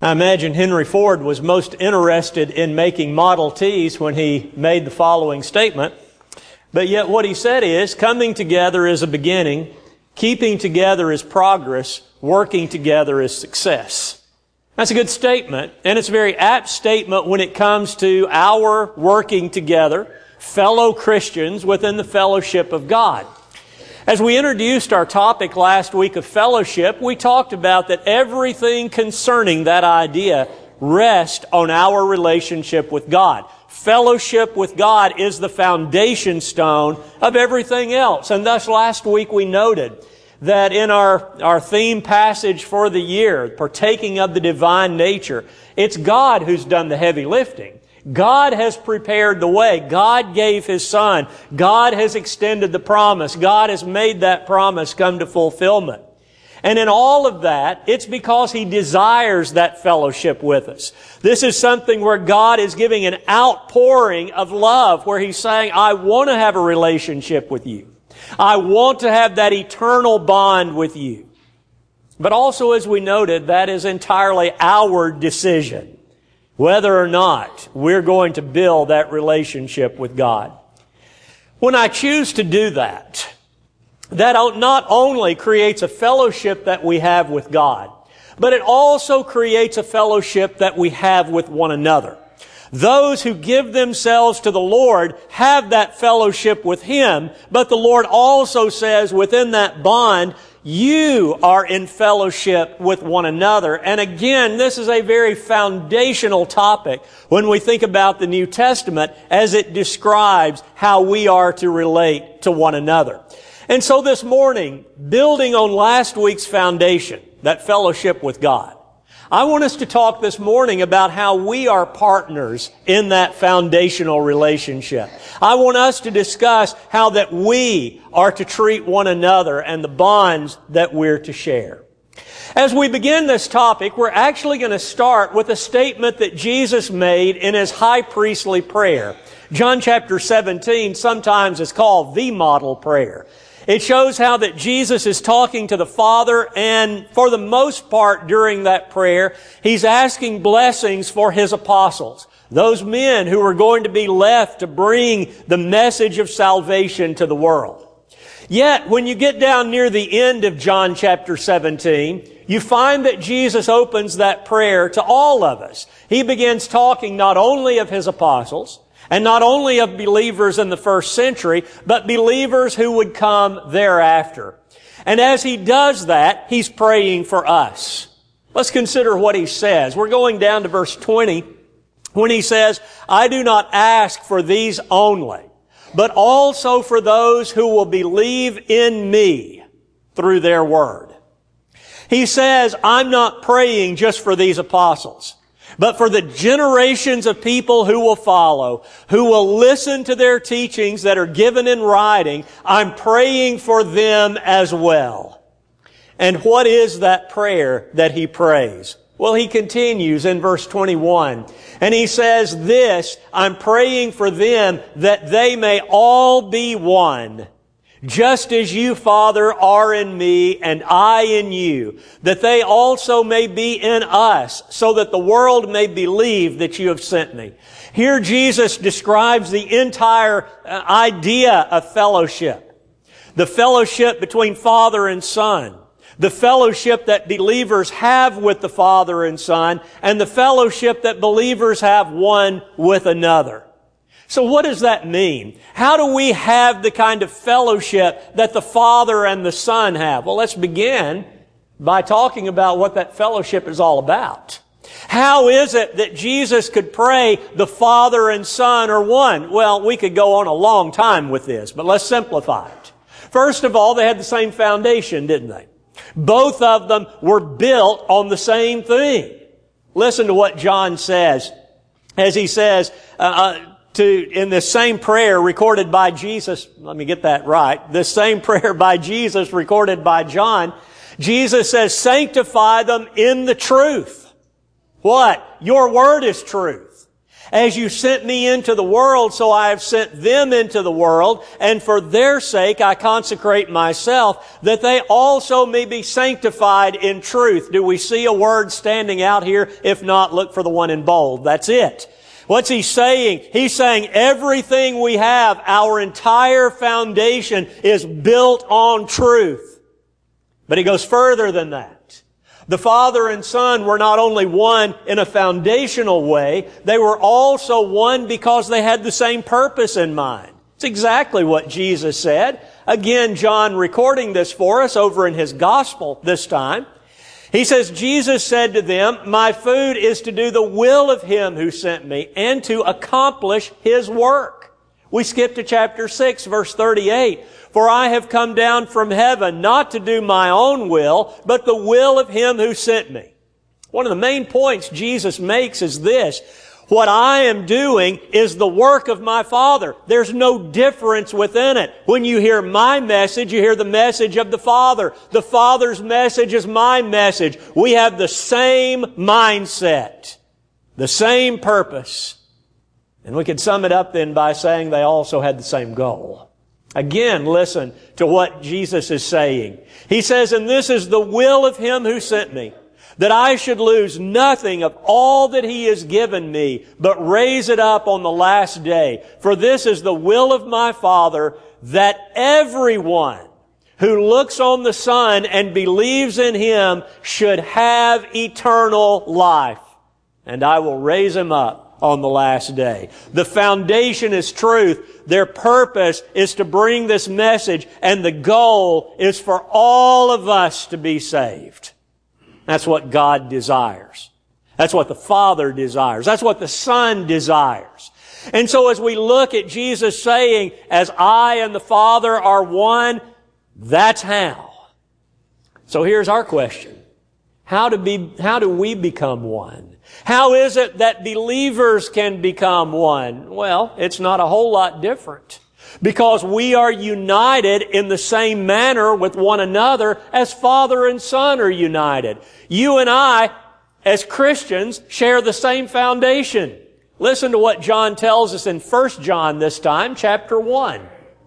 I imagine Henry Ford was most interested in making Model Ts when he made the following statement. But yet what he said is, coming together is a beginning, keeping together is progress, working together is success. That's a good statement, and it's a very apt statement when it comes to our working together, fellow Christians within the fellowship of God. As we introduced our topic last week of fellowship, we talked about that everything concerning that idea rests on our relationship with God. Fellowship with God is the foundation stone of everything else. And thus last week we noted that in our theme passage for the year, partaking of the divine nature, it's God who's done the heavy lifting. God has prepared the way. God gave His Son. God has extended the promise. God has made that promise come to fulfillment. And in all of that, it's because He desires that fellowship with us. This is something where God is giving an outpouring of love, where He's saying, I want to have a relationship with you. I want to have that eternal bond with you. But also, as we noted, that is entirely our decision, whether or not we're going to build that relationship with God. When I choose to do that not only creates a fellowship that we have with God, but it also creates a fellowship that we have with one another. Those who give themselves to the Lord have that fellowship with Him, but the Lord also says within that bond, you are in fellowship with one another. And again, this is a very foundational topic when we think about the New Testament as it describes how we are to relate to one another. And so this morning, building on last week's foundation, that fellowship with God, I want us to talk this morning about how we are partners in that foundational relationship. I want us to discuss how that we are to treat one another and the bonds that we're to share. As we begin this topic, we're actually going to start with a statement that Jesus made in His high priestly prayer. John chapter 17 sometimes is called the model prayer. It shows how that Jesus is talking to the Father, and for the most part during that prayer, He's asking blessings for His apostles, those men who are going to be left to bring the message of salvation to the world. Yet, when you get down near the end of John chapter 17, you find that Jesus opens that prayer to all of us. He begins talking not only of His apostles, and not only of believers in the first century, but believers who would come thereafter. And as He does that, He's praying for us. Let's consider what He says. We're going down to verse 20 when He says, I do not ask for these only, but also for those who will believe in Me through their word. He says, I'm not praying just for these apostles, but for the generations of people who will follow, who will listen to their teachings that are given in writing. I'm praying for them as well. And what is that prayer that He prays? Well, He continues in verse 21, and He says this, I'm praying for them that they may all be one, just as you, Father, are in Me and I in you, that they also may be in us, so that the world may believe that you have sent Me. Here Jesus describes the entire idea of fellowship. The fellowship between Father and Son. The fellowship that believers have with the Father and Son, and the fellowship that believers have one with another. So what does that mean? How do we have the kind of fellowship that the Father and the Son have? Well, let's begin by talking about what that fellowship is all about. How is it that Jesus could pray the Father and Son are one? Well, we could go on a long time with this, but let's simplify it. First of all, they had the same foundation, didn't they? Both of them were built on the same thing. Listen to what John says as he says, in this same prayer recorded by Jesus, let me get that right, this same prayer by Jesus recorded by John, Jesus says, sanctify them in the truth. What? Your word is truth. As you sent me into the world, so I have sent them into the world, and for their sake I consecrate myself, that they also may be sanctified in truth. Do we see a word standing out here? If not, look for the one in bold. That's it. What's he saying? He's saying everything we have, our entire foundation is built on truth. But he goes further than that. The Father and Son were not only one in a foundational way, they were also one because they had the same purpose in mind. It's exactly what Jesus said. Again, John recording this for us over in his gospel this time. He says, Jesus said to them, my food is to do the will of Him who sent me and to accomplish His work. We skip to chapter 6, verse 38. For I have come down from heaven not to do my own will, but the will of Him who sent me. One of the main points Jesus makes is this. What I am doing is the work of my Father. There's no difference within it. When you hear my message, you hear the message of the Father. The Father's message is my message. We have the same mindset, the same purpose. And we could sum it up then by saying they also had the same goal. Again, listen to what Jesus is saying. He says, and this is the will of Him who sent me, that I should lose nothing of all that He has given me, but raise it up on the last day. For this is the will of my Father, that everyone who looks on the Son and believes in Him should have eternal life. And I will raise him up on the last day. The foundation is truth. Their purpose is to bring this message, and the goal is for all of us to be saved. That's what God desires. That's what the Father desires. That's what the Son desires. And so as we look at Jesus saying, as I and the Father are one, that's how. So here's our question. How do we become one? How is it that believers can become one? Well, it's not a whole lot different. Because we are united in the same manner with one another as Father and Son are united. You and I, as Christians, share the same foundation. Listen to what John tells us in 1 John this time, chapter 1.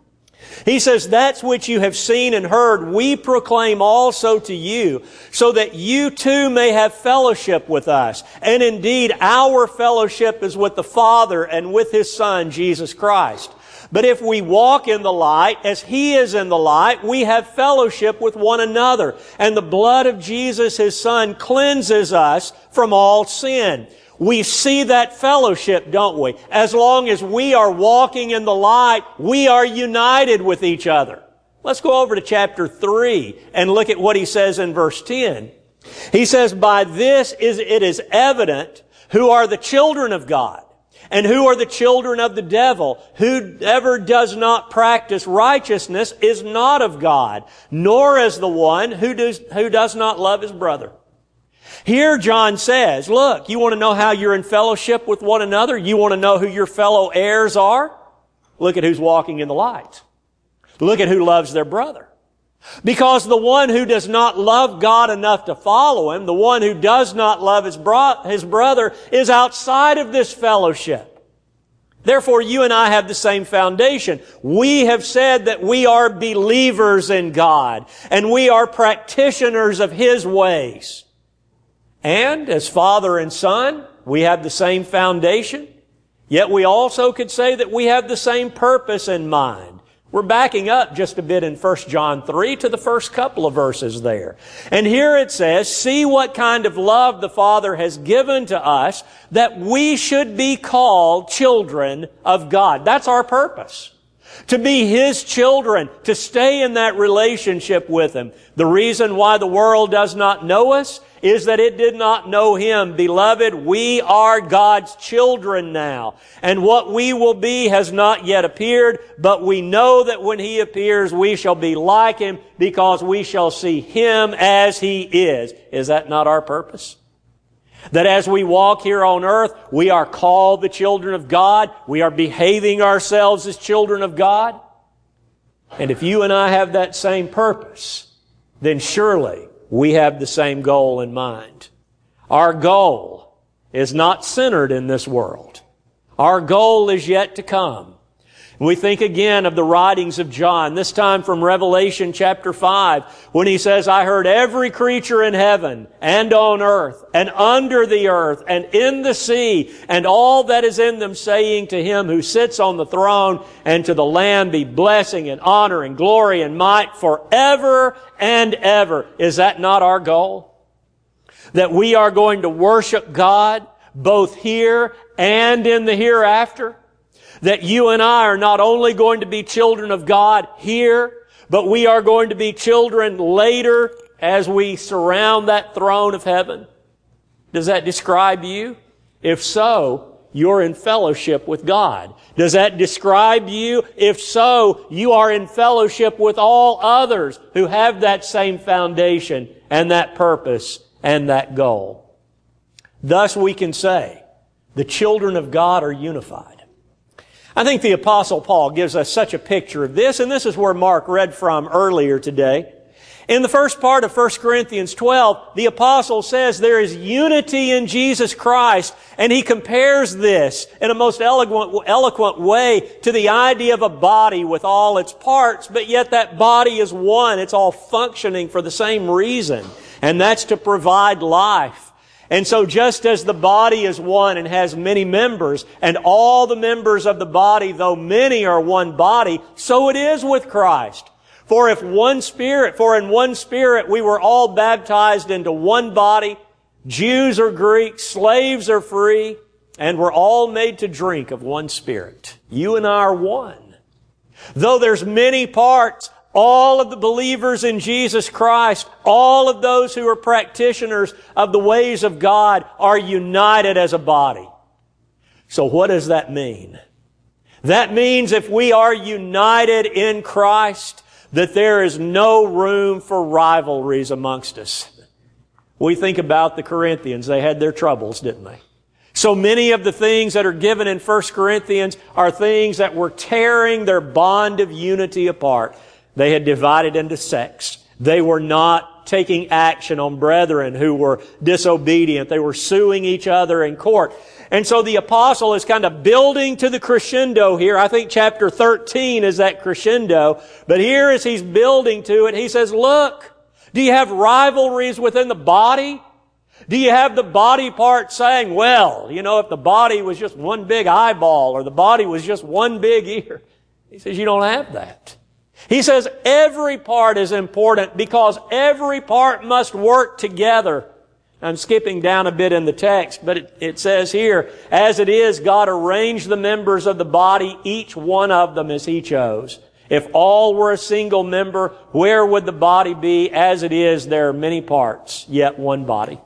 He says, that's which you have seen and heard, we proclaim also to you, so that you too may have fellowship with us. And indeed, our fellowship is with the Father and with His Son, Jesus Christ. But if we walk in the light, as He is in the light, we have fellowship with one another. And the blood of Jesus, His Son, cleanses us from all sin. We see that fellowship, don't we? As long as we are walking in the light, we are united with each other. Let's go over to chapter 3 and look at what he says in verse 10. He says, by this it is evident who are the children of God and who are the children of the devil. Whoever does not practice righteousness is not of God, nor is the one who does not love his brother. Here John says, look, you want to know how you're in fellowship with one another? You want to know who your fellow heirs are? Look at who's walking in the light. Look at who loves their brother. Because the one who does not love God enough to follow Him, the one who does not love his brother, is outside of this fellowship. Therefore, you and I have the same foundation. We have said that we are believers in God, and we are practitioners of His ways. And as Father and Son, we have the same foundation. Yet we also could say that we have the same purpose in mind. We're backing up just a bit in 1 John 3 to the first couple of verses there. And here it says, see what kind of love the Father has given to us, that we should be called children of God. That's our purpose. To be His children, to stay in that relationship with Him. The reason why the world does not know us is that it did not know Him. Beloved, we are God's children now. And what we will be has not yet appeared, but we know that when He appears, we shall be like Him because we shall see Him as He is. Is that not our purpose? That as we walk here on earth, we are called the children of God. We are behaving ourselves as children of God. And if you and I have that same purpose, then surely we have the same goal in mind. Our goal is not centered in this world. Our goal is yet to come. We think again of the writings of John, this time from Revelation chapter 5, when he says, I heard every creature in heaven and on earth and under the earth and in the sea and all that is in them saying to Him who sits on the throne and to the Lamb be blessing and honor and glory and might forever and ever. Is that not our goal? That we are going to worship God both here and in the hereafter? That you and I are not only going to be children of God here, but we are going to be children later as we surround that throne of heaven. Does that describe you? If so, you're in fellowship with God. Does that describe you? If so, you are in fellowship with all others who have that same foundation and that purpose and that goal. Thus we can say, the children of God are unified. I think the Apostle Paul gives us such a picture of this, and this is where Mark read from earlier today. In the first part of 1 Corinthians 12, the Apostle says there is unity in Jesus Christ, and he compares this in a most eloquent way to the idea of a body with all its parts, but yet that body is one. It's all functioning for the same reason, and that's to provide life. And so just as the body is one and has many members, and all the members of the body, though many, are one body, so it is with Christ. For in one Spirit we were all baptized into one body, Jews or Greeks, slaves or free, and we're all made to drink of one Spirit. You and I are one. Though there's many parts, all of the believers in Jesus Christ, all of those who are practitioners of the ways of God are united as a body. So what does that mean? That means if we are united in Christ, that there is no room for rivalries amongst us. We think about the Corinthians. They had their troubles, didn't they? So many of the things that are given in 1 Corinthians are things that were tearing their bond of unity apart. They had divided into sects. They were not taking action on brethren who were disobedient. They were suing each other in court. And so the apostle is kind of building to the crescendo here. I think chapter 13 is that crescendo. But here as he's building to it, he says, look, do you have rivalries within the body? Do you have the body part saying, well, if the body was just one big eyeball or the body was just one big ear? He says, you don't have that. He says every part is important because every part must work together. I'm skipping down a bit in the text, but it says here, as it is, God arranged the members of the body, each one of them as He chose. If all were a single member, where would the body be? As it is, there are many parts, yet one body.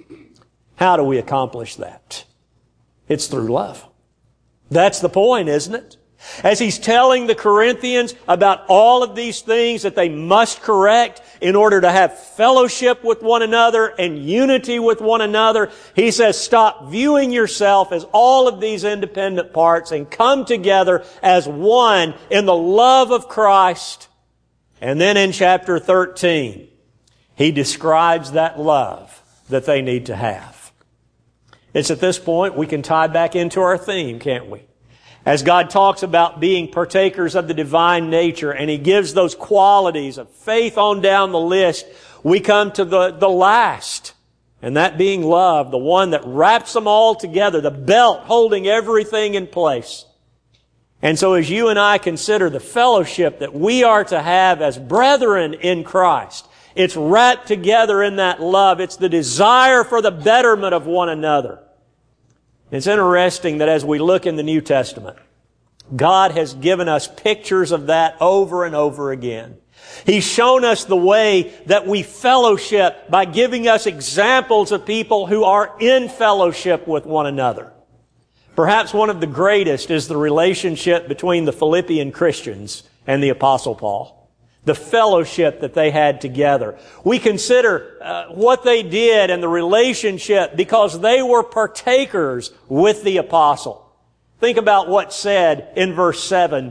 How do we accomplish that? It's through love. That's the point, isn't it? As he's telling the Corinthians about all of these things that they must correct in order to have fellowship with one another and unity with one another, he says, stop viewing yourself as all of these independent parts and come together as one in the love of Christ. And then in chapter 13, he describes that love that they need to have. It's at this point we can tie back into our theme, can't we? As God talks about being partakers of the divine nature, and He gives those qualities of faith on down the list, we come to the last, and that being love, the one that wraps them all together, the belt holding everything in place. And so as you and I consider the fellowship that we are to have as brethren in Christ, it's wrapped together in that love. It's the desire for the betterment of one another. It's interesting that as we look in the New Testament, God has given us pictures of that over and over again. He's shown us the way that we fellowship by giving us examples of people who are in fellowship with one another. Perhaps one of the greatest is the relationship between the Philippian Christians and the Apostle Paul. The fellowship that they had together. We consider what they did and the relationship because they were partakers with the apostle. Think about what's said in verse 7.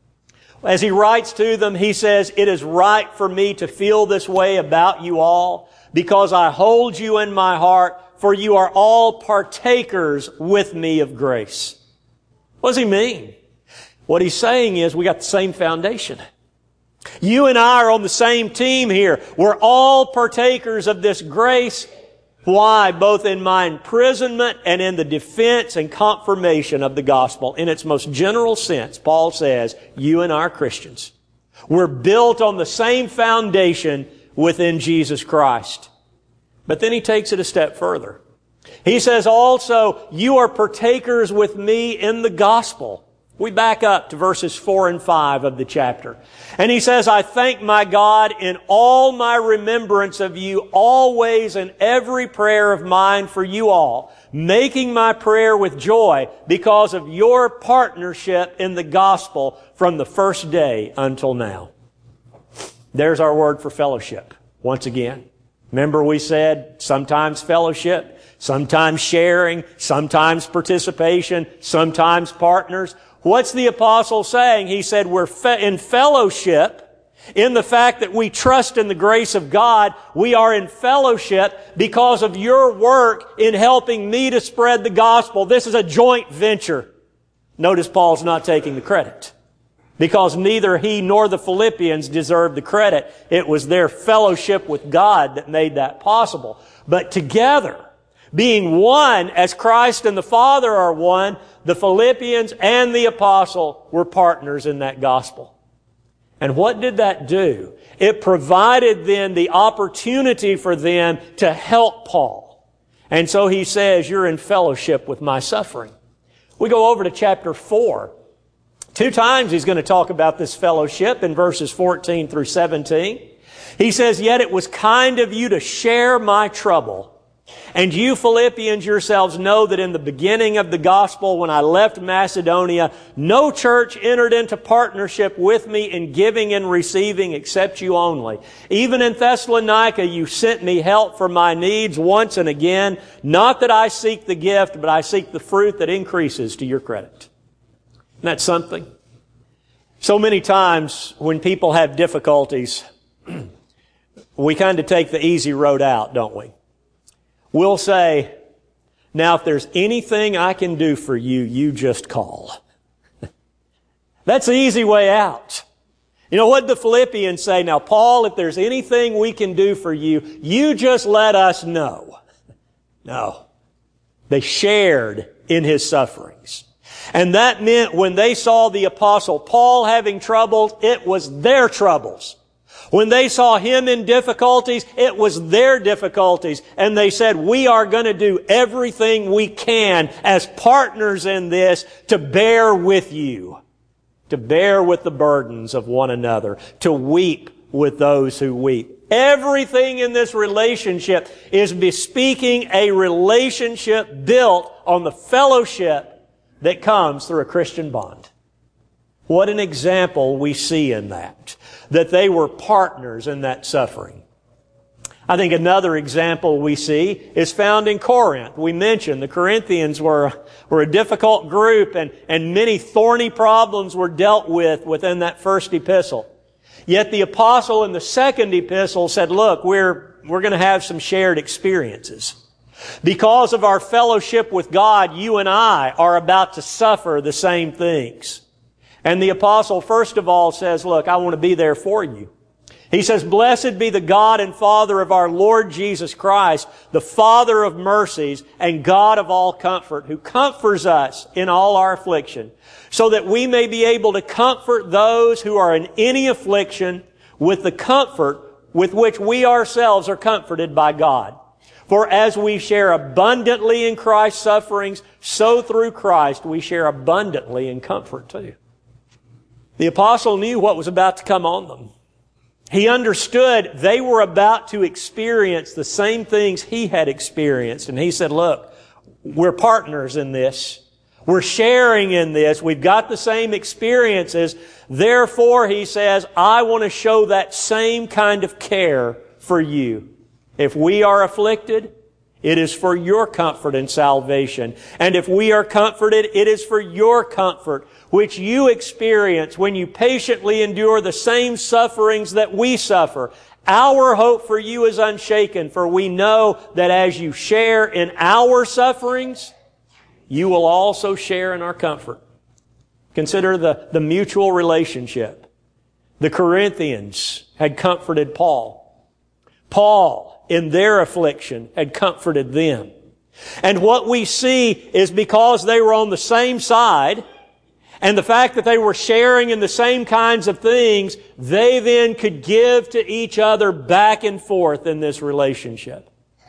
As he writes to them, he says, "It is right for me to feel this way about you all because I hold you in my heart, for you are all partakers with me of grace." What does he mean? What he's saying is we got the same foundation. You and I are on the same team here. We're all partakers of this grace. Why? Both in my imprisonment and in the defense and confirmation of the gospel. In its most general sense, Paul says, you and I are Christians. We're built on the same foundation within Jesus Christ. But then he takes it a step further. He says also, you are partakers with me in the gospel. We back up to verses 4 and 5 of the chapter. And he says, I thank my God in all my remembrance of you, always in every prayer of mine for you all, making my prayer with joy because of your partnership in the gospel from the first day until now. There's our word for fellowship. Once again, remember we said sometimes fellowship, sometimes sharing, sometimes participation, sometimes partners. What's the apostle saying? He said we're in fellowship in the fact that we trust in the grace of God. We are in fellowship because of your work in helping me to spread the gospel. This is a joint venture. Notice Paul's not taking the credit because neither he nor the Philippians deserved the credit. It was their fellowship with God that made that possible. But together, being one as Christ and the Father are one, the Philippians and the apostle were partners in that gospel. And what did that do? It provided then the opportunity for them to help Paul. And so he says, you're in fellowship with my suffering. We go over to chapter 4. 2 times he's going to talk about this fellowship in verses 14 through 17. He says, yet it was kind of you to share my trouble. And you Philippians yourselves know that in the beginning of the gospel, when I left Macedonia, no church entered into partnership with me in giving and receiving except you only. Even in Thessalonica, you sent me help for my needs once and again. Not that I seek the gift, but I seek the fruit that increases to your credit. Isn't that something? So many times when people have difficulties, we kind of take the easy road out, don't we? We'll say, now if there's anything I can do for you, you just call. That's the easy way out. You know what the Philippians say? Now, Paul, if there's anything we can do for you, you just let us know. No. They shared in his sufferings. And that meant when they saw the apostle Paul having troubles, it was their troubles. When they saw him in difficulties, it was their difficulties. And they said, we are going to do everything we can as partners in this to bear with you, to bear with the burdens of one another, to weep with those who weep. Everything in this relationship is bespeaking a relationship built on the fellowship that comes through a Christian bond. What an example we see in that they were partners in that suffering. I think another example we see is found in Corinth. We mentioned the Corinthians were a difficult group and many thorny problems were dealt with within that first epistle. Yet the apostle in the second epistle said, look, we're going to have some shared experiences. Because of our fellowship with God, you and I are about to suffer the same things. And the apostle, first of all, says, look, I want to be there for you. He says, blessed be the God and Father of our Lord Jesus Christ, the Father of mercies and God of all comfort, who comforts us in all our affliction, so that we may be able to comfort those who are in any affliction with the comfort with which we ourselves are comforted by God. For as we share abundantly in Christ's sufferings, so through Christ we share abundantly in comfort too. The apostle knew what was about to come on them. He understood they were about to experience the same things he had experienced. And he said, look, we're partners in this. We're sharing in this. We've got the same experiences. Therefore, he says, I want to show that same kind of care for you. If we are afflicted, it is for your comfort and salvation. And if we are comforted, it is for your comfort, which you experience when you patiently endure the same sufferings that we suffer. Our hope for you is unshaken, for we know that as you share in our sufferings, you will also share in our comfort. Consider the mutual relationship. The Corinthians had comforted Paul. Paul, in their affliction, had comforted them. And what we see is because they were on the same side, and the fact that they were sharing in the same kinds of things, they then could give to each other back and forth in this relationship.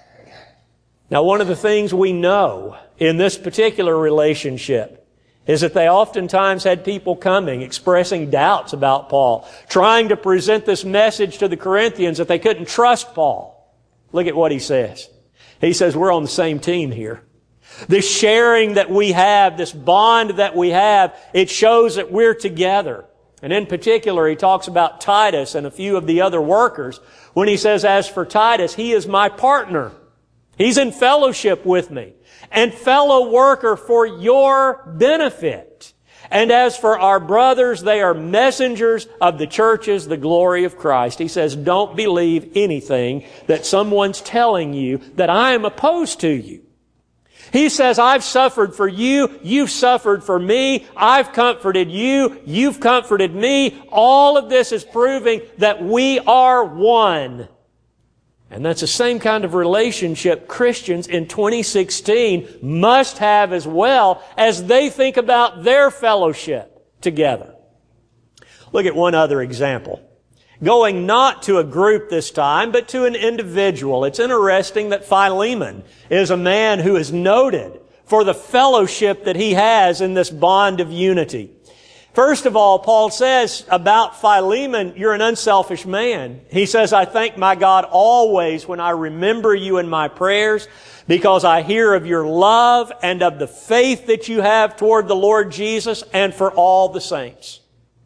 Now, one of the things we know in this particular relationship is that they oftentimes had people coming, expressing doubts about Paul, trying to present this message to the Corinthians that they couldn't trust Paul. Look at what he says. He says, we're on the same team here. This sharing that we have, this bond that we have, it shows that we're together. And in particular, he talks about Titus and a few of the other workers when he says, as for Titus, he is my partner. He's in fellowship with me and fellow worker for your benefit. And as for our brothers, they are messengers of the churches, the glory of Christ. He says, don't believe anything that someone's telling you that I am opposed to you. He says, I've suffered for you, you've suffered for me, I've comforted you, you've comforted me. All of this is proving that we are one. And that's the same kind of relationship Christians in 2016 must have as well as they think about their fellowship together. Look at one other example. Going not to a group this time, but to an individual. It's interesting that Philemon is a man who is noted for the fellowship that he has in this bond of unity. First of all, Paul says about Philemon, you're an unselfish man. He says, I thank my God always when I remember you in my prayers, because I hear of your love and of the faith that you have toward the Lord Jesus and for all the saints.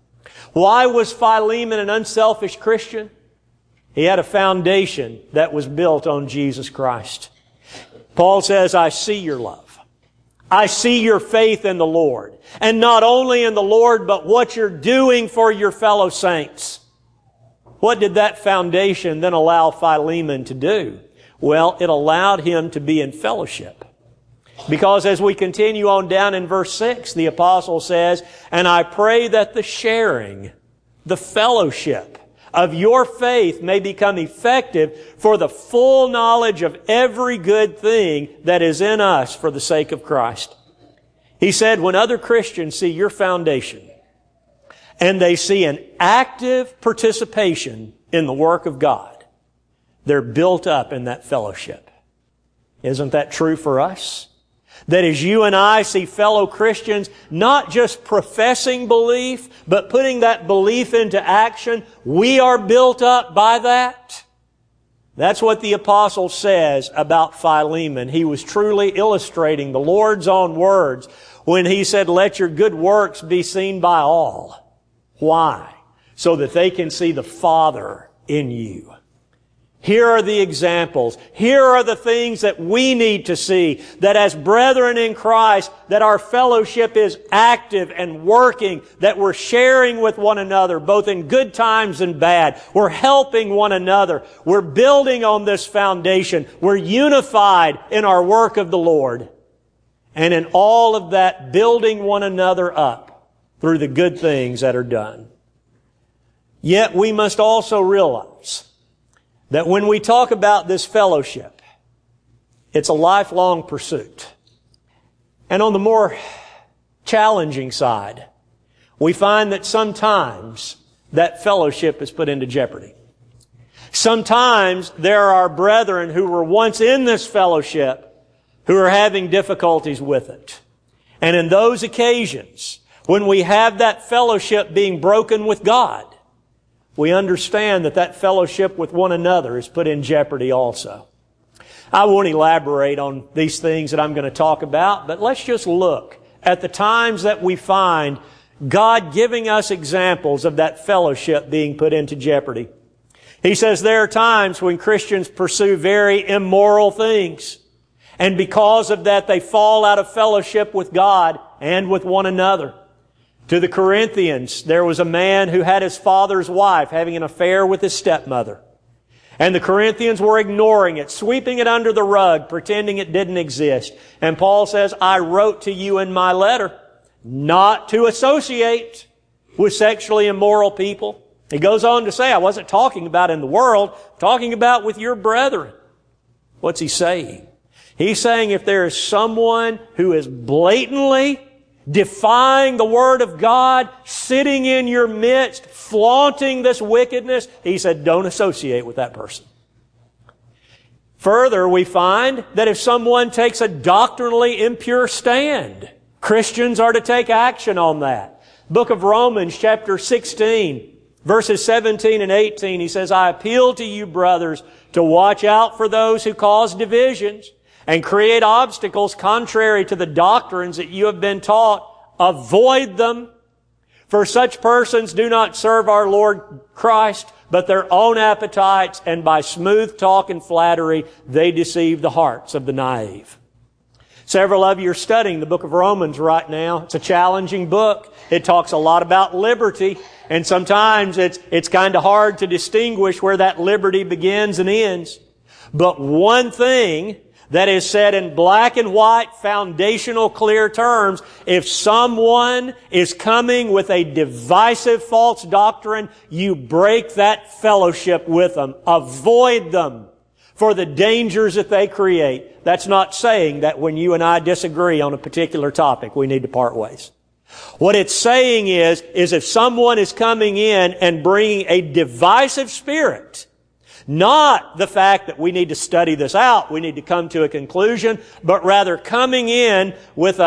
Why was Philemon an unselfish Christian? He had a foundation that was built on Jesus Christ. Paul says, I see your love. I see your faith in the Lord. And not only in the Lord, but what you're doing for your fellow saints. What did that foundation then allow Philemon to do? Well, it allowed him to be in fellowship. Because as we continue on down in verse 6, the apostle says, and I pray that the sharing, the fellowship of your faith may become effective for the full knowledge of every good thing that is in us for the sake of Christ. He said, when other Christians see your foundation and they see an active participation in the work of God, they're built up in that fellowship. Isn't that true for us? That as you and I see fellow Christians not just professing belief, but putting that belief into action, we are built up by that. That's what the apostle says about Philemon. He was truly illustrating the Lord's own words when he said, let your good works be seen by all. Why? So that they can see the Father in you. Here are the examples. Here are the things that we need to see, that as brethren in Christ, that our fellowship is active and working, that we're sharing with one another, both in good times and bad. We're helping one another. We're building on this foundation. We're unified in our work of the Lord. And in all of that, building one another up through the good things that are done. Yet we must also realize that when we talk about this fellowship, it's a lifelong pursuit. And on the more challenging side, we find that sometimes that fellowship is put into jeopardy. Sometimes there are brethren who were once in this fellowship who are having difficulties with it. And in those occasions, when we have that fellowship being broken with God, we understand that that fellowship with one another is put in jeopardy also. I won't elaborate on these things that I'm going to talk about, but let's just look at the times that we find God giving us examples of that fellowship being put into jeopardy. He says there are times when Christians pursue very immoral things, and because of that they fall out of fellowship with God and with one another. To the Corinthians, there was a man who had his father's wife having an affair with his stepmother. And the Corinthians were ignoring it, sweeping it under the rug, pretending it didn't exist. And Paul says, I wrote to you in my letter not to associate with sexually immoral people. He goes on to say, I wasn't talking about in the world, talking about with your brethren. What's he saying? He's saying if there is someone who is blatantly defying the Word of God, sitting in your midst, flaunting this wickedness, he said, don't associate with that person. Further, we find that if someone takes a doctrinally impure stand, Christians are to take action on that. Book of Romans, chapter 16, verses 17 and 18, he says, I appeal to you, brothers, to watch out for those who cause divisions and create obstacles contrary to the doctrines that you have been taught. Avoid them, for such persons do not serve our Lord Christ, but their own appetites, and by smooth talk and flattery, they deceive the hearts of the naive. Several of you are studying the book of Romans right now. It's a challenging book. It talks a lot about liberty, and sometimes it's kind of hard to distinguish where that liberty begins and ends. But one thing that is said in black and white, foundational, clear terms, if someone is coming with a divisive false doctrine, you break that fellowship with them. Avoid them for the dangers that they create. That's not saying that when you and I disagree on a particular topic, we need to part ways. What it's saying is if someone is coming in and bringing a divisive spirit, not the fact that we need to study this out, we need to come to a conclusion, but rather coming in with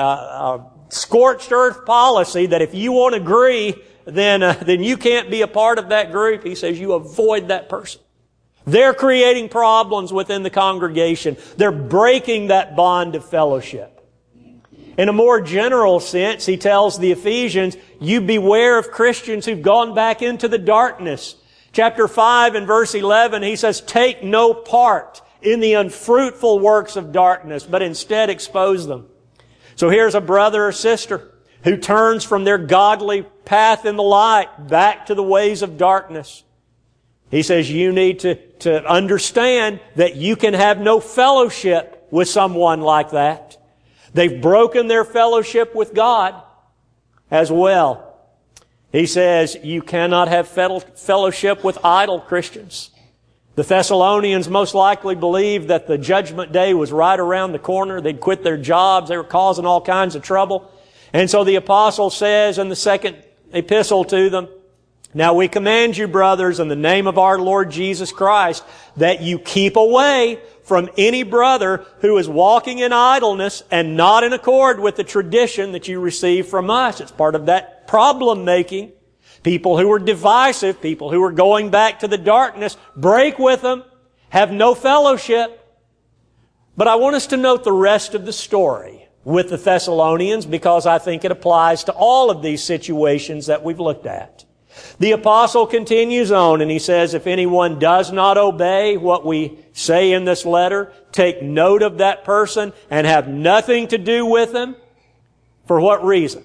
a scorched earth policy that if you won't agree, then you can't be a part of that group. He says you avoid that person. They're creating problems within the congregation. They're breaking that bond of fellowship. In a more general sense, he tells the Ephesians, you beware of Christians who've gone back into the darkness. Chapter 5 and verse 11, he says, take no part in the unfruitful works of darkness, but instead expose them. So here's a brother or sister who turns from their godly path in the light back to the ways of darkness. He says you need to understand that you can have no fellowship with someone like that. They've broken their fellowship with God as well. He says you cannot have fellowship with idle Christians. The Thessalonians most likely believed that the judgment day was right around the corner. They'd quit their jobs. They were causing all kinds of trouble. And so the apostle says in the second epistle to them, now we command you, brothers, in the name of our Lord Jesus Christ, that you keep away from any brother who is walking in idleness and not in accord with the tradition that you receive from us. It's part of that problem making. People who are divisive, people who are going back to the darkness, break with them, have no fellowship. But I want us to note the rest of the story with the Thessalonians because I think it applies to all of these situations that we've looked at. The apostle continues on and he says, if anyone does not obey what we say in this letter, take note of that person and have nothing to do with him. For what reason?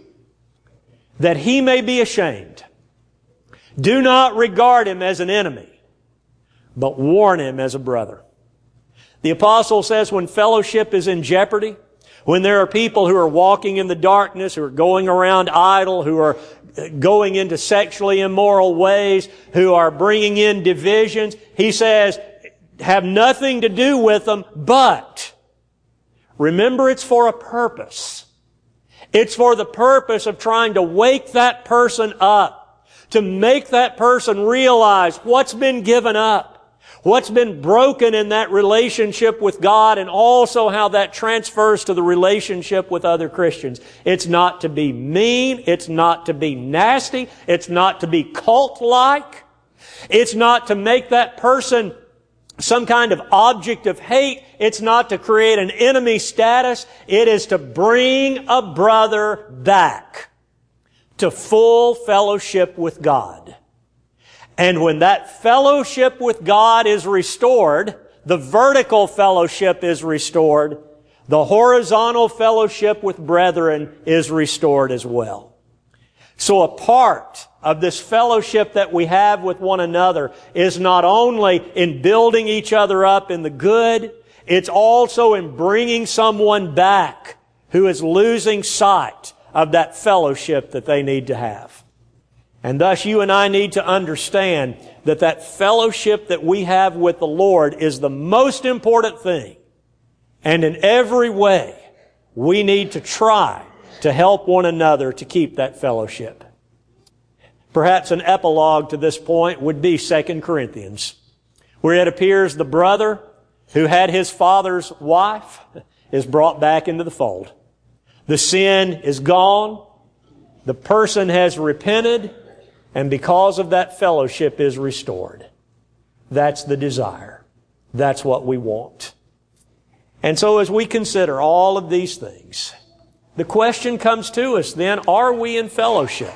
That he may be ashamed. Do not regard him as an enemy, but warn him as a brother. The apostle says when fellowship is in jeopardy, when there are people who are walking in the darkness, who are going around idle, who are going into sexually immoral ways, who are bringing in divisions, he says, have nothing to do with them, but remember it's for a purpose. It's for the purpose of trying to wake that person up, to make that person realize what's been given up, what's been broken in that relationship with God, and also how that transfers to the relationship with other Christians. It's not to be mean. It's not to be nasty. It's not to be cult-like. It's not to make that person some kind of object of hate. It's not to create an enemy status. It is to bring a brother back to full fellowship with God. And when that fellowship with God is restored, the vertical fellowship is restored, the horizontal fellowship with brethren is restored as well. So a part of this fellowship that we have with one another is not only in building each other up in the good, it's also in bringing someone back who is losing sight of that fellowship that they need to have. And thus you and I need to understand that that fellowship that we have with the Lord is the most important thing. And in every way, we need to try to help one another to keep that fellowship. Perhaps an epilogue to this point would be 2 Corinthians, where it appears the brother who had his father's wife is brought back into the fold. The sin is gone. The person has repented. And because of that, fellowship is restored. That's the desire. That's what we want. And so as we consider all of these things, the question comes to us then, are we in fellowship?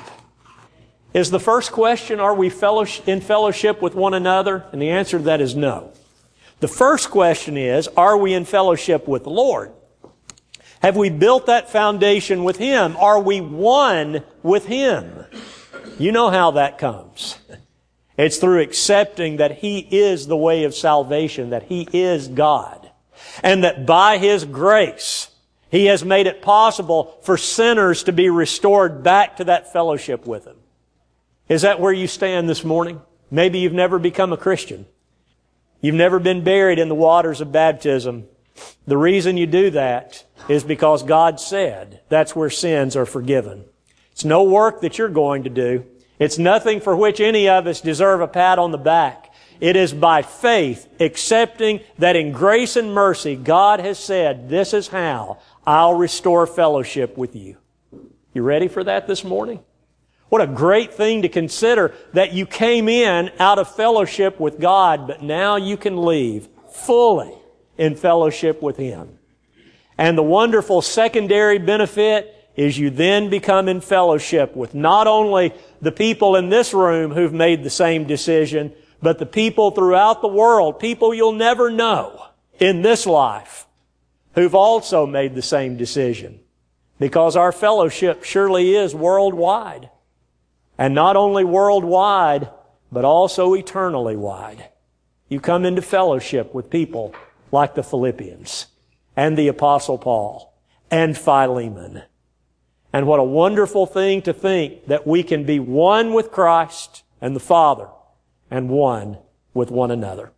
Is the first question, are we in fellowship with one another? And the answer to that is no. The first question is, are we in fellowship with the Lord? Have we built that foundation with Him? Are we one with Him? You know how that comes. It's through accepting that He is the way of salvation, that He is God, and that by His grace, He has made it possible for sinners to be restored back to that fellowship with Him. Is that where you stand this morning? Maybe you've never become a Christian. You've never been buried in the waters of baptism. The reason you do that is because God said that's where sins are forgiven. It's no work that you're going to do. It's nothing for which any of us deserve a pat on the back. It is by faith, accepting that in grace and mercy, God has said, this is how I'll restore fellowship with you. You ready for that this morning? What a great thing to consider that you came in out of fellowship with God, but now you can leave fully in fellowship with Him. And the wonderful secondary benefit is you then become in fellowship with not only the people in this room who've made the same decision, but the people throughout the world, people you'll never know in this life, who've also made the same decision. Because our fellowship surely is worldwide. And not only worldwide, but also eternally wide. You come into fellowship with people like the Philippians and the Apostle Paul and Philemon. And what a wonderful thing to think that we can be one with Christ and the Father and one with one another.